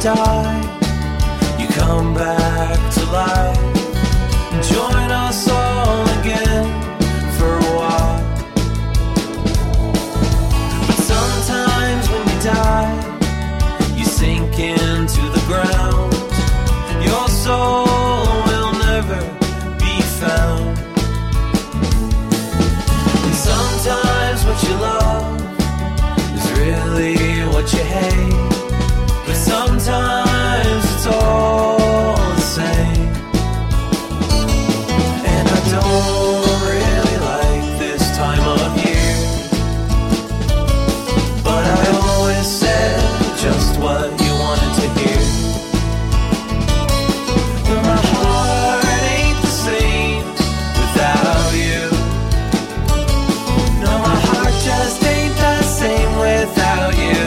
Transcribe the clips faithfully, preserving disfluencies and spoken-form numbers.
die, you come back to life and join us all again for a while. But sometimes when you die, you sink into the ground. Your soul will never be found. And sometimes what you love is really what you hate. But sometimes it's all the same. And I don't really like this time of year, but I always said just what you wanted to hear. But my heart ain't the same without you. No, my heart just ain't the same without you.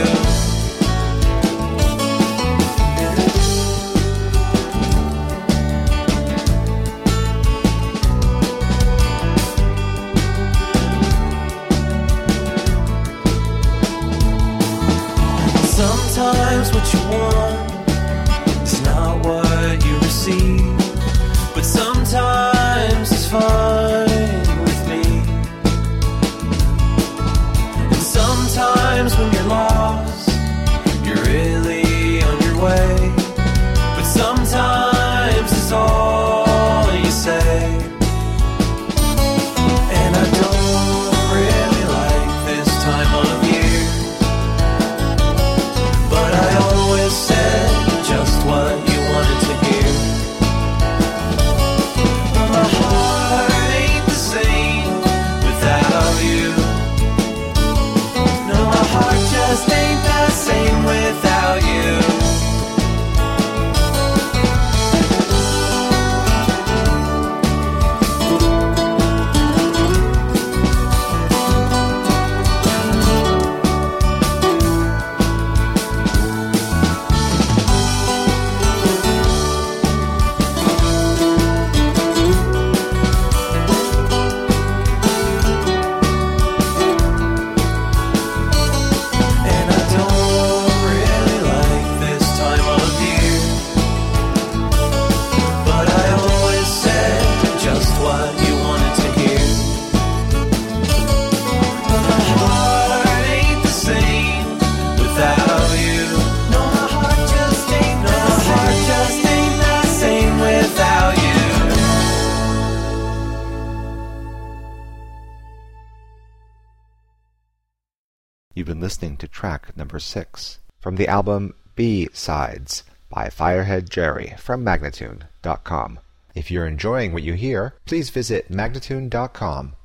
Sometimes what you want is not what you receive, but sometimes it's fine with me. And sometimes when you're lost, you're really on your way, but sometimes it's all you say. And I don't really like this time of year, but I always said just what you wanted to hear. But my heart ain't the same without you. No, my heart just ain't the same without you. And I don't really like this time of year, but I always said just what you wanted to hear. But my heart ain't the same without you. No, my heart just ain't the same. My heart just ain't the same without you. You've been listening to track number six from the album B-Sides by Firehead Jerry from Magnatune dot com. If you're enjoying what you hear, please visit Magnatune dot com